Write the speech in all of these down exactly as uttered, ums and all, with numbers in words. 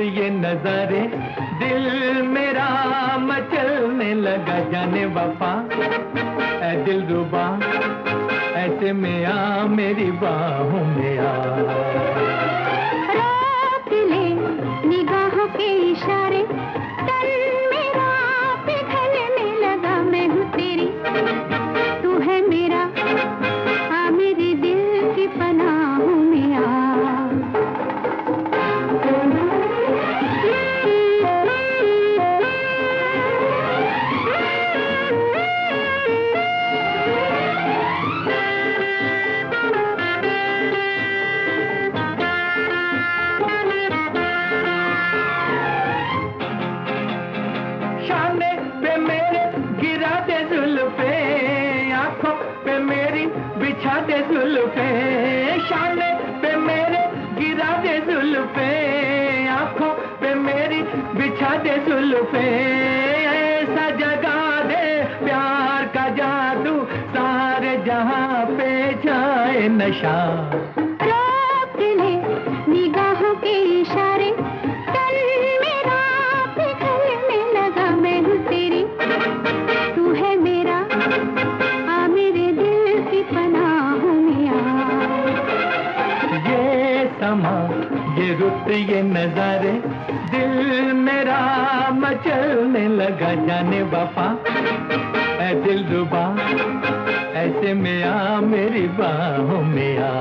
ये नजारे, दिल मेरा मचलने लगा जाने वफा। ऐ दिल रुबा ऐसे में आ मेरी बाहों में आ। रोक ले निगाहों के इशारे, तन मेरा पिघलने लगा, मैं हूँ तेरी तू है मेरा, आ मेरे दिल की पनाहों में आ। शाने पे मेरे गिरा दे जुल्फे, आंखों पे मेरी बिछा दे जुल्फे। शाने पे मेरे गिरा दे जुल्फे, आंखों पे मेरी बिछा दे जुल्फे। ऐसा जगा दे प्यार का जादू, सारे जहां पे जाए नशा। रोक ले निगाहों के इशारे, तन मेरा पिघलने लगा, मैं हूँ तेरी तू है मेरा, आ मेरे दिल की पनाहों में आ। ये समा ये रुत ये नजारे, दिल मेरा मचलने लगा जाने वफा। ऐ दिल रुबा ऐसे में आ मेरी बाहों में आ।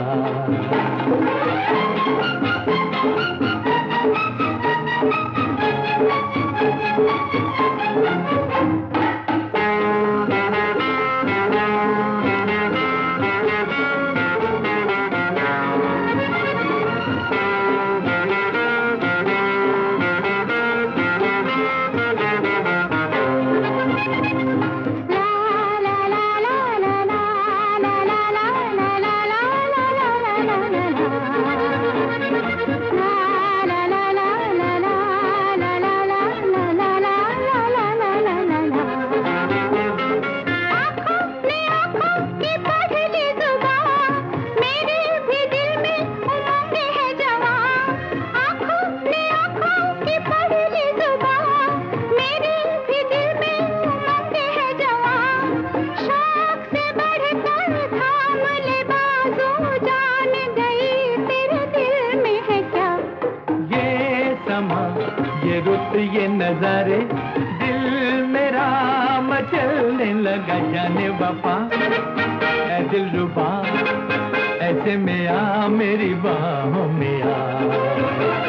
ये रुत ये नजारे, दिल मेरा मचलने लगा जाने वफा। ऐ दिल रुबा ऐसे में आ मेरी बाहों में आ।